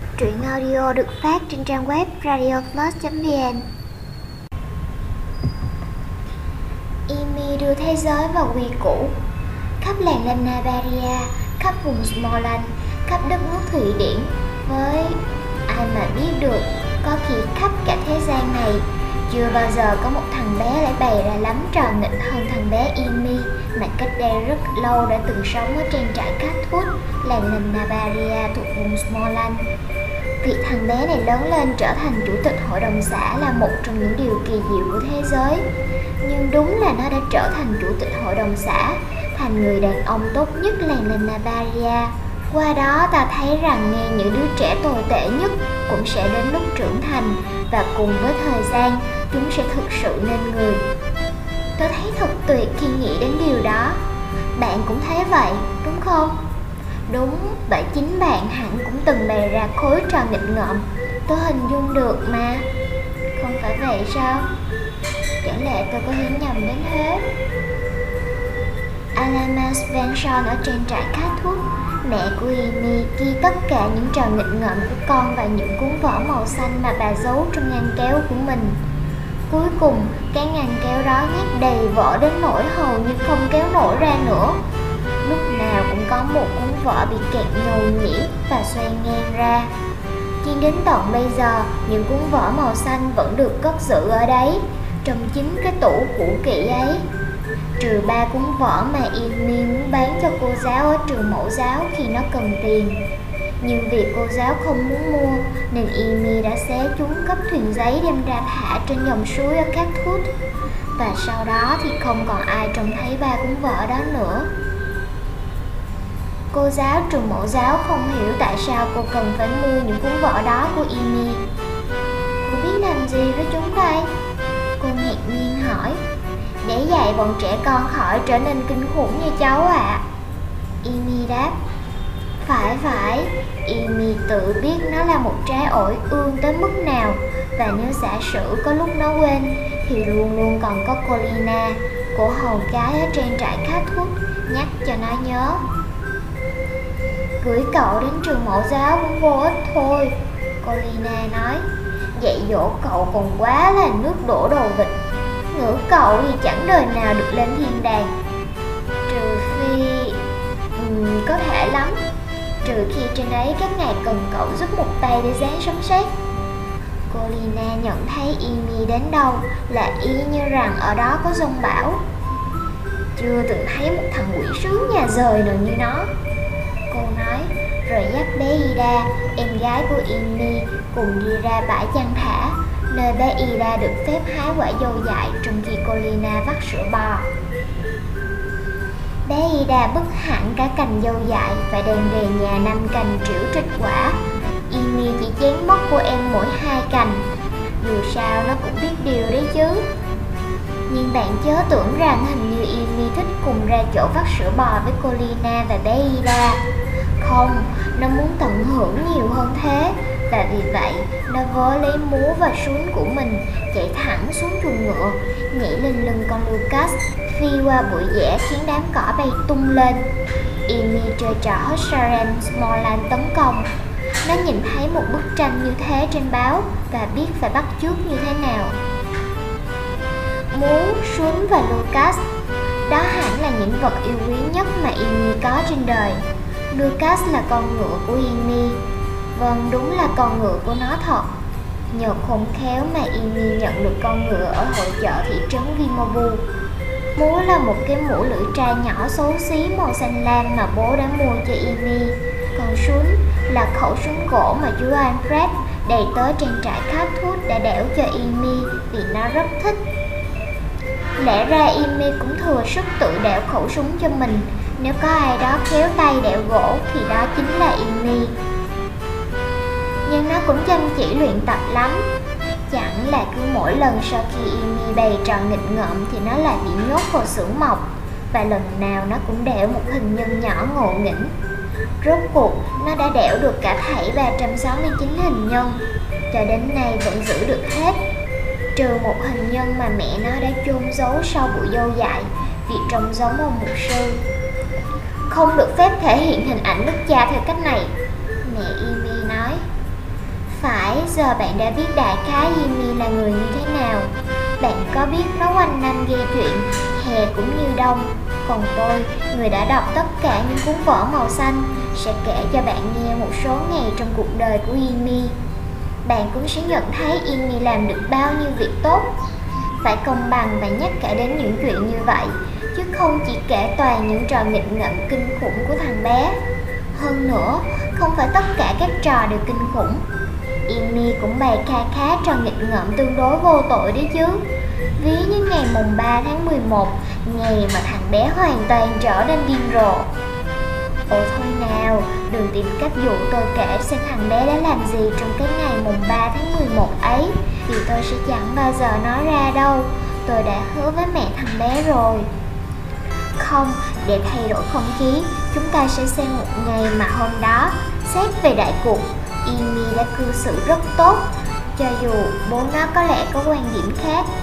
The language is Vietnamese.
Truyện audio được phát trên trang web radioplus.vn. Amy đưa thế giới vào quy củ. Khắp làng Lanabaria, khắp vùng Småland, khắp đất nước Thụy Điển, với ai mà biết được, có khi khắp cả thế gian này chưa bao giờ có một thằng bé lại bày ra lắm trò nghịch hơn thằng bé Amy mà cách đây rất lâu đã từng sống ở trên trại Catwood, làng Lanabaria thuộc vùng Småland. Việc thằng bé này lớn lên trở thành chủ tịch hội đồng xã là một trong những điều kỳ diệu của thế giới. Nhưng đúng là nó đã trở thành chủ tịch hội đồng xã, thành người đàn ông tốt nhất làng Lanabaria. Qua đó ta thấy rằng nghe những đứa trẻ tồi tệ nhất cũng sẽ đến lúc trưởng thành, và cùng với thời gian chúng sẽ thực sự nên người. Tôi thấy thật tuyệt khi nghĩ đến điều đó. Bạn cũng thấy vậy, đúng không? Đúng, bởi chính bạn hẳn cũng từng bày ra khối trò nghịch ngợm. Tôi hình dung được mà. Không phải vậy sao? Chẳng lẽ tôi có hiểu nhầm đến thế? Alana Svensson ở trên trại Catwood, mẹ của Amy, ghi tất cả những trò nghịch ngợm của con vào những cuốn vở màu xanh mà bà giấu trong ngăn kéo của mình. Cuối cùng, cái ngăn kéo đó nhét đầy vở đến nỗi hầu như không kéo nổi ra nữa. Lúc nào cũng có một cuốn vở bị kẹt nhầu nhĩ và xoay ngang ra. Chỉ đến tận bây giờ, những cuốn vở màu xanh vẫn được cất giữ ở đấy, trong chính cái tủ cũ kỹ ấy. Trừ 3 cuốn vở mà Amy muốn bán cho cô giáo ở trường mẫu giáo khi nó cần tiền. Nhưng vì cô giáo không muốn mua, nên Amy đã xé chúng gấp thuyền giấy đem ra thả trên dòng suối ở Catwood. Và sau đó thì không còn ai trông thấy 3 cuốn vở đó nữa. Cô giáo trường mẫu giáo không hiểu tại sao cô cần phải mua những cuốn vở đó của Amy. Cô biết làm gì với chúng đây? Cô ngạc nhiên hỏi. Để dạy bọn trẻ con khỏi trở nên kinh khủng như cháu ạ. Amy đáp. Phải, Amy tự biết nó là một trái ổi ương tới mức nào, và nếu giả sử có lúc nó quên thì luôn luôn còn có cô Lina, cô hầu gái ở trên trại Catwood, nhắc cho nó nhớ. Gửi cậu đến trường mẫu giáo cũng vô ích thôi, cô Lina nói. Dạy dỗ cậu còn quá là nước đổ đầu vịt. Ngữ cậu thì chẳng đời nào được lên thiên đàng. Trừ phi... có thể lắm. Trừ khi trên ấy các ngài cần cậu giúp một tay để giáng sấm sét. Cô Lina nhận thấy Amy đến đâu là y như rằng ở đó có giông bão. Chưa từng thấy một thằng quỷ sứ nhà rời nào như nó, cô nói, rồi dắt bé Ida, em gái của Amy, cùng đi ra bãi chăn thả, nơi bé Ida được phép hái quả dâu dại trong khi cô Lina vắt sữa bò. Bé Ida bứt hẳn cả cành dâu dại và đem về nhà 5 cành trĩu trịch quả. Amy chỉ chén mất của em mỗi 2 cành. Dù sao nó cũng biết điều đấy chứ. Nhưng bạn chớ tưởng rằng hình như Amy thích cùng ra chỗ vắt sữa bò với cô Lina và bé Ida. Không, nó muốn tận hưởng nhiều hơn thế. Và vì vậy, nó vớ lấy múa và sún của mình, chạy thẳng xuống chuồng ngựa, nhảy lên lưng con Lucas, phi qua bụi dẻ khiến đám cỏ bay tung lên. Amy chơi trò Husaren Småland tấn công. Nó nhìn thấy một bức tranh như thế trên báo và biết phải bắt chước như thế nào. Múa, sún và Lucas, đó hẳn là những vật yêu quý nhất mà Amy có trên đời. Lucas là con ngựa của Amy. Vâng, đúng là con ngựa của nó thật. Nhờ khôn khéo mà Amy nhận được con ngựa ở hội chợ thị trấn Vimovu. Múa là một cái mũ lưỡi trai nhỏ xấu xí màu xanh lam mà bố đã mua cho Amy. Còn sún là khẩu súng gỗ mà chú Alfred đầy tớ trên trại Catwood đã đẽo cho Amy vì nó rất thích. Lẽ ra Amy cũng thừa sức tự đẽo khẩu súng cho mình. Nếu có ai đó khéo tay đẽo gỗ thì đó chính là Amy. Nhưng nó cũng chăm chỉ luyện tập lắm. Chẳng là cứ mỗi lần sau khi Amy bày trò nghịch ngợm thì nó lại bị nhốt vào xưởng mộc, và lần nào nó cũng đẽo một hình nhân nhỏ ngộ nghĩnh. Rốt cuộc nó đã đẽo được cả thảy 369 hình nhân, cho đến nay vẫn giữ được hết, trừ một hình nhân mà mẹ nó đã chôn giấu sau bụi dâu dại vì trông giống một mục sư. Không được phép thể hiện hình ảnh đức cha theo cách này, mẹ Amy nói. giờ bạn đã biết đại khái Amy là người như thế nào. Bạn có biết nó quanh năm gây chuyện, hè cũng như đông. Còn tôi, người đã đọc tất cả những cuốn vở màu xanh, sẽ kể cho bạn nghe một số ngày trong cuộc đời của Amy. Bạn cũng sẽ nhận thấy Amy làm được bao nhiêu việc tốt. Phải công bằng và nhắc cả đến những chuyện như vậy, chứ không chỉ kể toàn những trò nghịch ngợm kinh khủng của thằng bé. Hơn nữa, không phải tất cả các trò đều kinh khủng. Amy cũng bày khá trò nghịch ngợm tương đối vô tội đấy chứ. Ví như ngày mùng 3 tháng 11, ngày mà thằng bé hoàn toàn trở nên điên rồ. Ồ thôi nào, đừng tìm cách dụ tôi kể xem thằng bé đã làm gì trong cái ngày mùng 3 tháng 11 ấy, vì tôi sẽ chẳng bao giờ nói ra đâu. Tôi đã hứa với mẹ thằng bé rồi. Không, để thay đổi không khí, chúng ta sẽ xem một ngày mà hôm đó, xét về đại cục, Amy đã cư xử rất tốt. Cho dù bố nó có lẽ có quan điểm khác,